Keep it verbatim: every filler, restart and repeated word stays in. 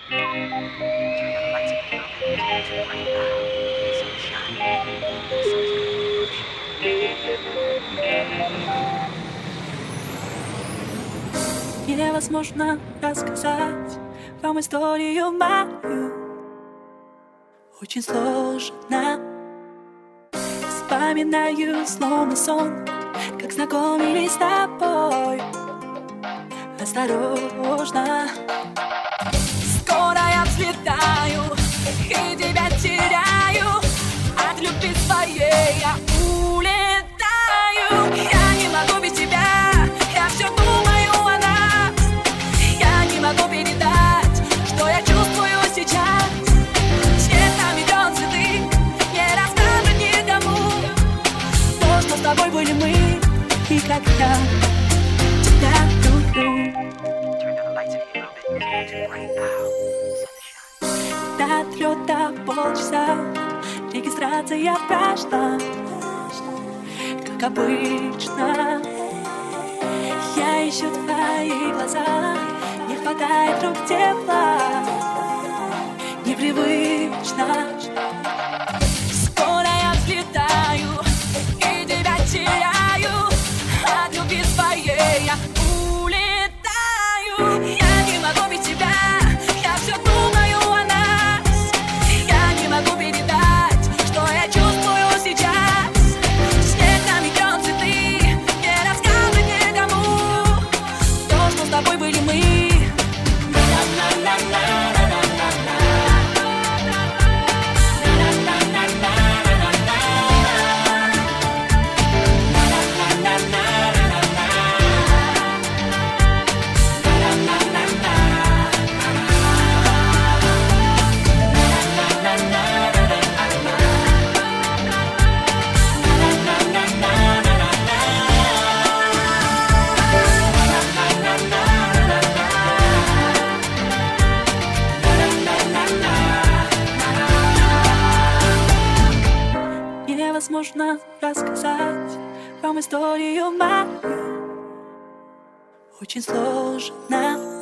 Невозможно рассказать вам историю мою. Очень сложно. Вспоминаю словно сон, как знакомились с тобой. Осторожно. Скоро я взлетаю и тебя теряю. От любви своей я улетаю. Я не могу без тебя, я все думаю о нас. Я не могу передать, что я чувствую сейчас. Света миллион цветы не расскажет никому то, что с тобой были мы и как я тебя люблю. До отлета полчаса, регистрация прошла, как обычно. Я ищу твои глаза, не хватает рук тепла, непривычно. Скоро я взлетаю и тебя теряю. От любви своей я улетаю. Я не могу без тебя, я все думаю о нас. Я не могу передать, что я чувствую сейчас. Снег на миллион цветы не расскажет никому то, что с тобой были мы. Невозможно рассказать вам историю мою. Очень сложно.